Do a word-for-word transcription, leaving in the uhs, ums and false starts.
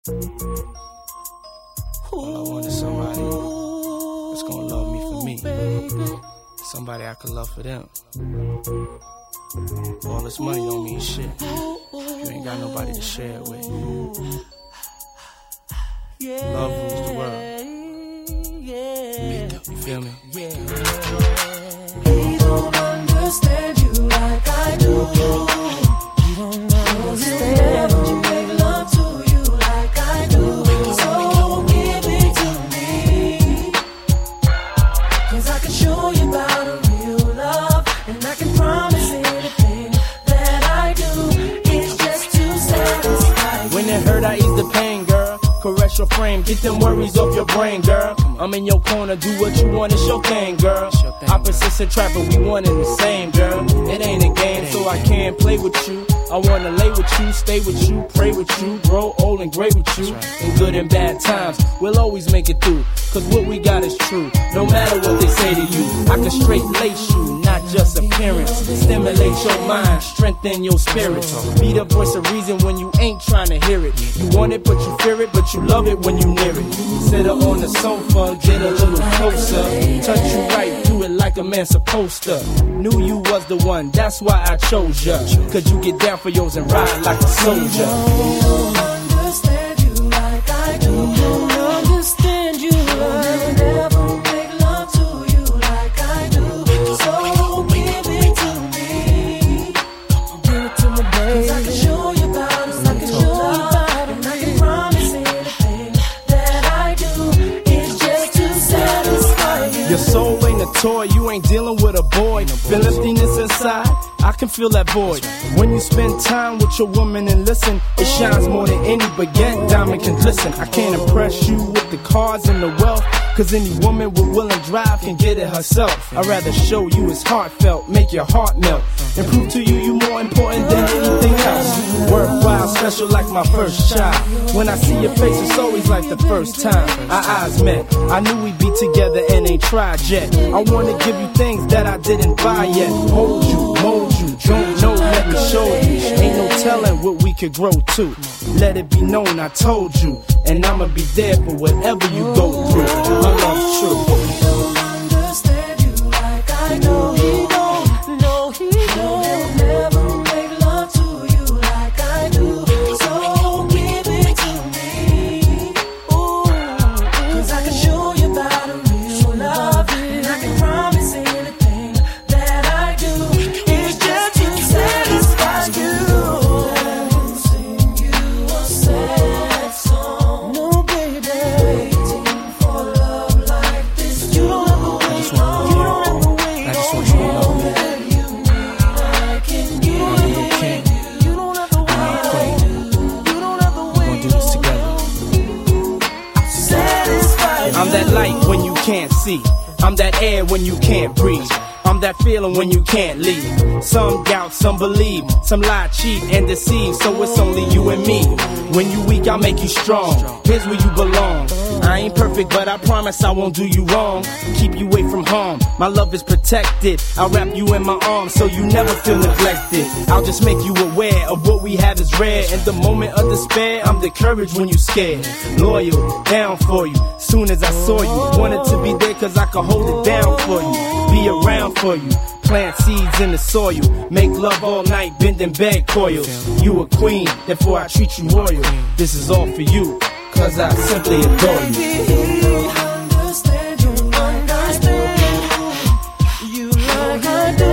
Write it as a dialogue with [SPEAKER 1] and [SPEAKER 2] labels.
[SPEAKER 1] All I want is somebody that's gonna love me for me. Somebody I can love for them. All this money don't mean shit. You ain't got nobody to share it with. Love rules the world. You feel me?
[SPEAKER 2] He don't understand you like I do. He don't understand you. Make love to you like I do. So give it to me, 'cause I can show you about a real love, and I can promise anything that I do is just to satisfy you.
[SPEAKER 1] When it hurt, I ease the pain, girl. Caress your frame, get them worries off your brain, girl. I'm in your corner, do what you want, it's your thing, girl. Opposites attract, but we one and the same, girl. It ain't a game, so I can't play with you. I wanna lay with you, stay with you, pray with you, grow old and great with you. In good and bad times, we'll always make it through, 'cause what we got is true. No matter what they say to you, I can straight lace you, not just appearance. Stimulate your mind, strengthen your spirit. Be the voice of reason when you ain't trying to hear it. You want it, but you fear it, but you love it when you near it. Sit up on the sofa, get a little closer. Touch you right, do it like a man supposed to. Knew you was the one, that's why I chose ya. 'Cause you get down for yours and ride like a soldier.
[SPEAKER 2] I don't understand you like I do. I don't understand you like never make love to you like I do. So give it to me, give it to me, baby. 'Cause I can show you about it, I can show you about it, and I can promise anything that I do is just to satisfy you.
[SPEAKER 1] Your soul ain't a toy, you ain't dealing with a boy. Feel emptiness inside, I can feel that void. When you spend time with your woman and listen, it shines more than any baguette diamond can glisten. I can't impress you with the cars and the wealth, 'cause any woman with will and drive can get it herself. I'd rather show you it's heartfelt, make your heart melt, and prove to you you more important than anything else. Worthwhile, special like my first child. When I see your face, it's always like the first time our eyes met. I knew we'd be together and ain't tried yet. I wanna give you things that I didn't buy yet. Hold you, mold you, don't know, let me show you. Ain't no telling what we could grow to. Let it be known I told you, and I'ma be there for whatever you go through. My love's true.
[SPEAKER 2] He don't understand you like I do. He don't, no, he don't. He'll never make love to you like I do. So give it to me, ooh, 'cause I can show you about a real love, and I can promise anything that I do is just to satisfy you. Sing you a sad song, no baby, waiting for love like this. You don't have to wait, you don't have to wait.
[SPEAKER 1] I just want you to know me.
[SPEAKER 2] You need, I can give.
[SPEAKER 1] I'm your king.
[SPEAKER 2] You don't have to wait, you don't have to
[SPEAKER 1] We're gonna
[SPEAKER 2] wait.
[SPEAKER 1] do this together.
[SPEAKER 2] Satisfy you.
[SPEAKER 1] I'm that light when you can't see. I'm that air when you can't breathe. I'm that feeling when you can't leave. Some doubt, some believe, some lie, cheat, and deceive. So it's only you and me. When you weak, I'll make you strong. Here's where you belong. I ain't perfect, but I promise I won't do you wrong. Keep you away from harm. My love is protected. I'll wrap you in my arms so you never feel neglected. I'll just make you aware of what we have is rare. In the moment of despair, I'm the courage when you scared. Loyal, down for you. Soon as I saw you, wanted to be there 'cause I could hold it down for you. Be around for you. Plant seeds in the soil. Make love all night, bending bed coils. You a queen, therefore I treat you royal. This is all for you, 'cause I simply adore you.
[SPEAKER 2] He understand you, understand you like I do.